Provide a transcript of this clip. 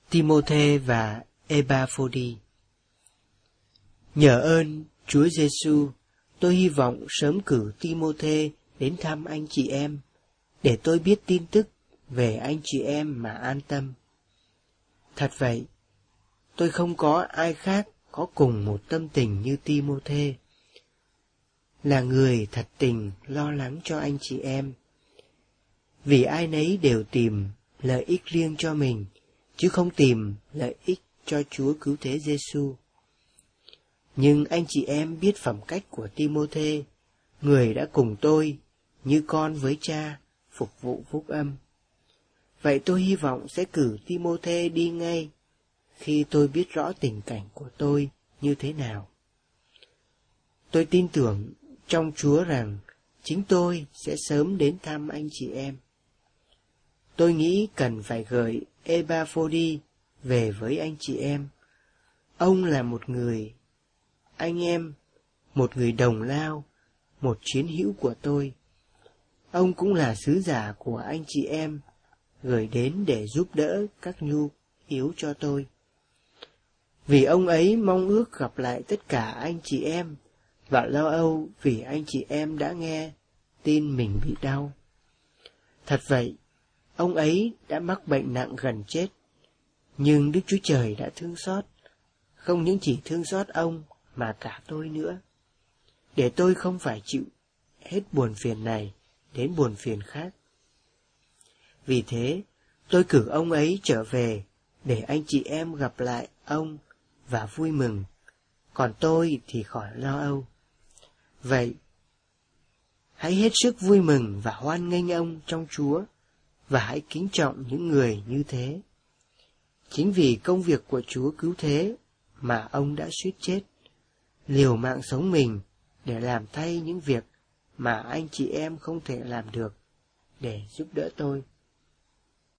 Timôthê và Epaphroditus. Nhờ ơn Chúa Giêsu, tôi hy vọng sớm cử Timôthê đến thăm anh chị em, để tôi biết tin tức về anh chị em mà an tâm. Thật vậy, tôi không có ai khác có cùng một tâm tình như Timôthê, là người thật tình lo lắng cho anh chị em, vì ai nấy đều tìm lợi ích riêng cho mình, chứ không tìm lợi ích cho Chúa Cứu Thế Giêsu. Nhưng anh chị em biết phẩm cách của Timôthê, người đã cùng tôi như con với cha phục vụ phúc âm. Vậy tôi hy vọng sẽ cử Timôthê đi ngay khi tôi biết rõ tình cảnh của tôi như thế nào. Tôi tin tưởng trong Chúa rằng chính tôi sẽ sớm đến thăm anh chị em. Tôi nghĩ cần phải gửi Epaphroditus về với anh chị em. Ông là một người anh em, một người đồng lao, một chiến hữu của tôi. Ông cũng là sứ giả của anh chị em, gửi đến để giúp đỡ các nhu yếu cho tôi. Vì ông ấy mong ước gặp lại tất cả anh chị em, và lo âu vì anh chị em đã nghe tin mình bị đau. Thật vậy, ông ấy đã mắc bệnh nặng gần chết, nhưng Đức Chúa Trời đã thương xót, không những chỉ thương xót ông mà cả tôi nữa, để tôi không phải chịu hết buồn phiền này đến buồn phiền khác. Vì thế, tôi cử ông ấy trở về để anh chị em gặp lại ông và vui mừng, còn tôi thì khỏi lo âu. Vậy, hãy hết sức vui mừng và hoan nghênh ông trong Chúa, và hãy kính trọng những người như thế. Chính vì công việc của Chúa Cứu Thế mà ông đã suýt chết, liều mạng sống mình để làm thay những việc mà anh chị em không thể làm được, để giúp đỡ tôi.